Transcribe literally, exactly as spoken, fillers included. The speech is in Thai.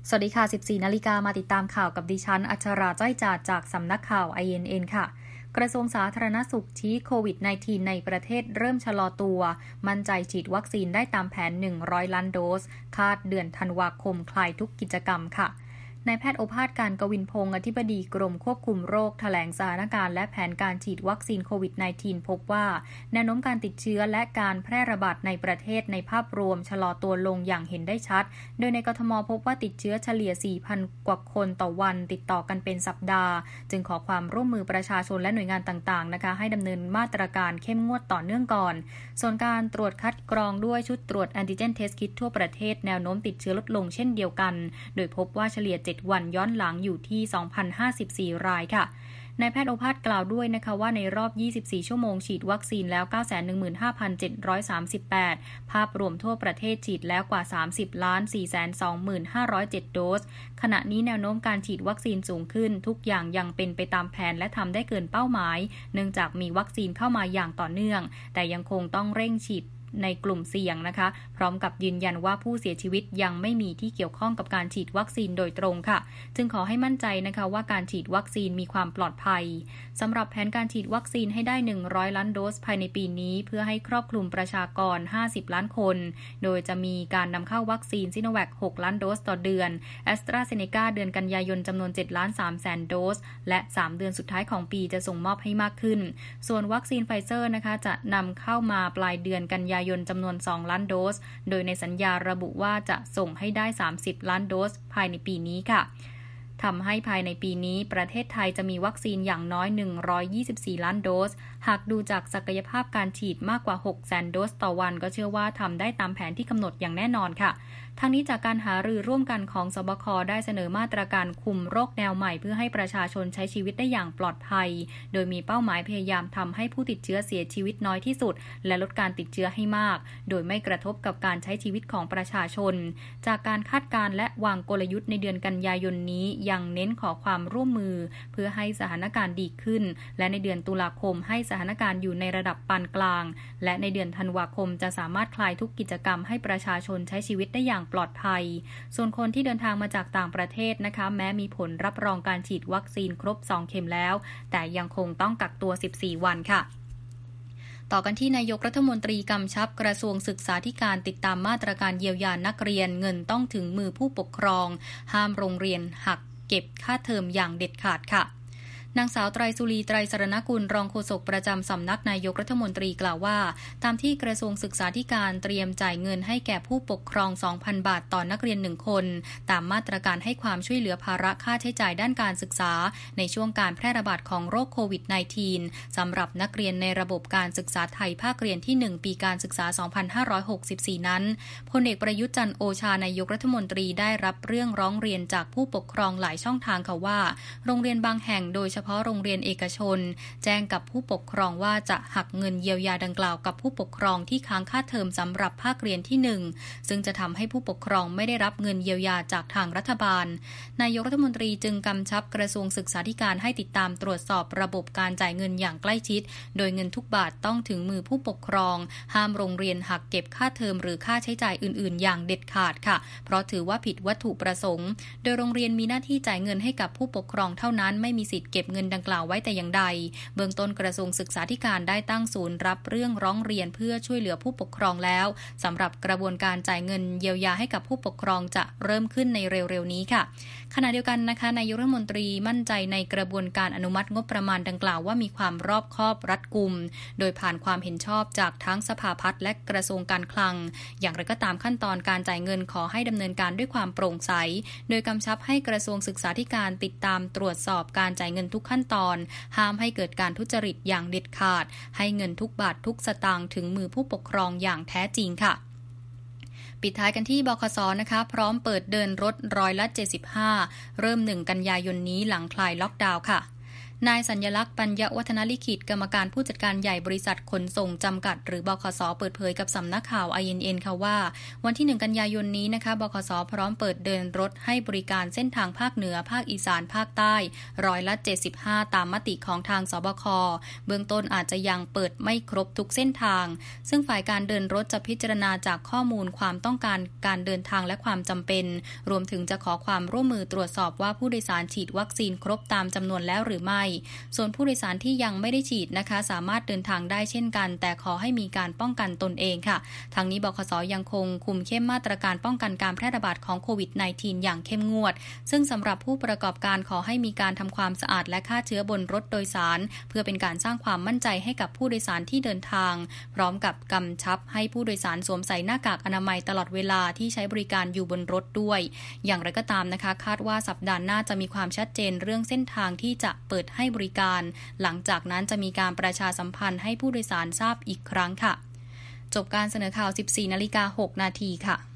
สวัสดีค่ะ สิบสี่นาฬิกามาติดตามข่าวกับดิฉันอัชราจ้อยจาดจากสำนักข่าว ไอ เอ็น เอ็น ค่ะกระทรวงสาธารณสุขชี้โควิด สิบเก้า ในประเทศเริ่มชะลอตัวมั่นใจฉีดวัคซีนได้ตามแผนหนึ่งร้อยล้านโดสคาดเดือนธันวาคมคลายทุกกิจกรรมค่ะนายแพทย์โอภาสการกวินพงศ์อธิบดีกรมควบคุมโรคแถลงสถานการณ์และแผนการฉีดวัคซีนโควิด สิบเก้า พบว่าแนวโน้มการติดเชื้อและการแพร่ระบาดในประเทศในภาพรวมชะลอตัวลงอย่างเห็นได้ชัดโดยในกทมพบว่าติดเชื้อเฉลี่ย สี่พัน กว่าคนต่อวันติดต่อกันเป็นสัปดาห์จึงขอความร่วมมือประชาชนและหน่วยงานต่างๆนะคะให้ดำเนินมาตรการเข้มงวดต่อเนื่องก่อนส่วนการตรวจคัดกรองด้วยชุดตรวจแอนติเจนเทสคิททั่วประเทศแนวโน้มติดเชื้อลดลงเช่นเดียวกันโดยพบว่าเฉลี่ยเจ็ดวันย้อนหลังอยู่ที่ สองพันห้าสิบสี่ รายค่ะนายแพทย์โอภาสกล่าวด้วยนะคะว่าในรอบยี่สิบสี่ชั่วโมงฉีดวัคซีนแล้ว เก้าแสนหนึ่งหมื่นห้าพันเจ็ดร้อยสามสิบแปด ภาพรวมทั่วประเทศฉีดแล้วกว่า สามสิบล้านสี่แสนสองหมื่นห้าร้อยเจ็ด โดสขณะนี้แนวโน้มการฉีดวัคซีนสูงขึ้นทุกอย่างยังเป็นไปตามแผนและทำได้เกินเป้าหมายเนื่องจากมีวัคซีนเข้ามาอย่างต่อเนื่องแต่ยังคงต้องเร่งฉีดในกลุ่มเสี่ยงนะคะพร้อมกับยืนยันว่าผู้เสียชีวิตยังไม่มีที่เกี่ยวข้องกับการฉีดวัคซีนโดยตรงค่ะจึงขอให้มั่นใจนะคะว่าการฉีดวัคซีนมีความปลอดภัยสำหรับแผนการฉีดวัคซีนให้ได้หนึ่งร้อยล้านโดสภายในปีนี้เพื่อให้ครอบคลุมประชากรห้าสิบล้านคนโดยจะมีการนำเข้าวัคซีนซิโนแวคหกล้านโดสต่อเดือนแอสตราเซเนกาเดือนกันยายนจำนวนเจ็ดล้านสามแสนโดสและสามเดือนสุดท้ายของปีจะส่งมอบให้มากขึ้นส่วนวัคซีนไฟเซอร์นะคะจะนำเข้ามาปลายเดือนกันยายนจำนวนสองล้านโดสโดยในสัญญาระบุว่าจะส่งให้ได้สามสิบล้านโดสภายในปีนี้ค่ะทำให้ภายในปีนี้ประเทศไทยจะมีวัคซีนอย่างน้อยหนึ่งร้อยยี่สิบสี่ล้านโดสหากดูจากศักยภาพการฉีดมากกว่าหกแสนโดสต่อวันก็เชื่อว่าทำได้ตามแผนที่กำหนดอย่างแน่นอนค่ะทั้งนี้จากการหารือร่วมกันของสบคได้เสนอมาตรการคุมโรคแนวใหม่เพื่อให้ประชาชนใช้ชีวิตได้อย่างปลอดภัยโดยมีเป้าหมายพยายามทำให้ผู้ติดเชื้อเสียชีวิตน้อยที่สุดและลดการติดเชื้อให้มากโดยไม่กระทบกับการใช้ชีวิตของประชาชนจากการคาดการณ์และวางกลยุทธ์ในเดือนกันยายนนี้ยังเน้นขอความร่วมมือเพื่อให้สถานการณ์ดีขึ้นและในเดือนตุลาคมให้สถานการณ์อยู่ในระดับปานกลางและในเดือนธันวาคมจะสามารถคลายทุกกิจกรรมให้ประชาชนใช้ชีวิตได้อย่างปลอดภัยส่วนคนที่เดินทางมาจากต่างประเทศนะคะแม้มีผลรับรองการฉีดวัคซีนครบสองเข็มแล้วแต่ยังคงต้องกักตัวสิบสี่วันค่ะต่อกันที่นายกรัฐมนตรีกำชับกระทรวงศึกษาธิการติดตามมาตรการเยียวยานักเรียนเงินต้องถึงมือผู้ปกครองห้ามโรงเรียนหักเก็บค่าเทอมอย่างเด็ดขาดค่ะนางสาวไตรสุรีไตรสรณกุลรองโฆษกประจำสำนักนายกรัฐมนตรีกล่าวว่าตามที่กระทรวงศึกษาธิการเตรียมจ่ายเงินให้แก่ผู้ปกครอง สองพัน บาทต่อนักเรียนหนึ่งคนตามมาตรการให้ความช่วยเหลือภาระค่าใช้จ่ายด้านการศึกษาในช่วงการแพร่ระบาดของโรคโควิด สิบเก้า สำหรับนักเรียนในระบบการศึกษาไทยภาคเรียนที่หนึ่งปีการศึกษา สองพันห้าร้อยหกสิบสี่ นั้นพลเอกประยุทธ์จันทร์โอชานายกรัฐมนตรีได้รับเรื่องร้องเรียนจากผู้ปกครองหลายช่องทางค่ะว่าโรงเรียนบางแห่งโดยเฉพาะโรงเรียนเอกชนแจ้งกับผู้ปกครองว่าจะหักเงินเยียวยาดังกล่าวกับผู้ปกครองที่ค้างค่าเทอมสำหรับภาคเรียนที่หนึ่งซึ่งจะทำให้ผู้ปกครองไม่ได้รับเงินเยียวยาจากทางรัฐบาลนายกรัฐมนตรีจึงกำชับกระทรวงศึกษาธิการให้ติดตามตรวจสอบระบบการจ่ายเงินอย่างใกล้ชิดโดยเงินทุกบาทต้องถึงมือผู้ปกครองห้ามโรงเรียนหักเก็บค่าเทอมหรือค่าใช้จ่ายอื่นๆอย่างเด็ดขาดค่ะเพราะถือว่าผิดวัตถุประสงค์โดยโรงเรียนมีหน้าที่จ่ายเงินให้กับผู้ปกครองเท่านั้นไม่มีสิทธิ์เก็บเงินดังกล่าวไว้แต่อย่างใดเบื้องต้นกระทรวงศึกษาธิการได้ตั้งศูนย์รับเรื่องร้องเรียนเพื่อช่วยเหลือผู้ปกครองแล้วสำหรับกระบวนการจ่ายเงินเยียวยาให้กับผู้ปกครองจะเริ่มขึ้นในเร็วๆนี้ค่ะขณะเดียวกันนะคะนายกรัฐมนตรีมั่นใจในกระบวนการอนุมัติงบประมาณดังกล่าวว่ามีความรอบคอบรัดกุมโดยผ่านความเห็นชอบจากทั้งสภาพัฒน์และกระทรวงการคลังอย่างไรก็ตามขั้นตอนการจ่ายเงินขอให้ดำเนินการด้วยความโปร่งใสโดยกำชับให้กระทรวงศึกษาธิการติดตามตรวจสอบการจ่ายเงินทุกขั้นตอนห้ามให้เกิดการทุจริตอย่างเด็ดขาดให้เงินทุกบาททุกสตางค์ถึงมือผู้ปกครองอย่างแท้จริงค่ะปิดท้ายกันที่บขส.นะคะพร้อมเปิดเดินรถร้อยละเจ็ดสิบห้าเริ่มหนึ่งกันยายนนี้หลังคลายล็อกดาวน์ค่ะนายสัญลักษณ์ปัญญวัฒนลิขิตกรรมการผู้จัดการใหญ่บริษัทขนส่งจำกัดหรือบขส.เปิดเผยกับสำนักข่าว ไอ เอ็น เอ็น ค่ะว่าวันที่หนึ่งกันยายนนี้นะคะบขส.พร้อมเปิดเดินรถให้บริการเส้นทางภาคเหนือภาคอีสานภาคใต้ร้อยละเจ็ดสิบห้าตามมติของทางสบคเบื้องต้นอาจจะยังเปิดไม่ครบทุกเส้นทางซึ่งฝ่ายการเดินรถจะพิจารณาจากข้อมูลความต้องการการเดินทางและความจำเป็นรวมถึงจะขอความร่วมมือตรวจสอบว่าผู้โดยสารฉีดวัคซีนครบตามจำนวนแล้วหรือไม่ส่วนผู้โดยสารที่ยังไม่ได้ฉีดนะคะสามารถเดินทางได้เช่นกันแต่ขอให้มีการป้องกันตนเองค่ะทางนี้บขส.ยังคงคุมเข้มมาตรการป้องกันการแพร่ระบาดของโควิด สิบเก้า อย่างเข้มงวดซึ่งสำหรับผู้ประกอบการขอให้มีการทำความสะอาดและฆ่าเชื้อบนรถโดยสารเพื่อเป็นการสร้างความมั่นใจให้กับผู้โดยสารที่เดินทางพร้อมกับกำชับให้ผู้โดยสารสวมใส่หน้ากากอนามัยตลอดเวลาที่ใช้บริการอยู่บนรถด้วยอย่างไรก็ตามนะคะคาดว่าสัปดาห์หน้าจะมีความชัดเจนเรื่องเส้นทางที่จะเปิดให้บริการหลังจากนั้นจะมีการประชาสัมพันธ์ให้ผู้โดยสารทราบอีกครั้งค่ะจบการเสนอข่าว สิบสี่นาฬิกาหกนาทีค่ะ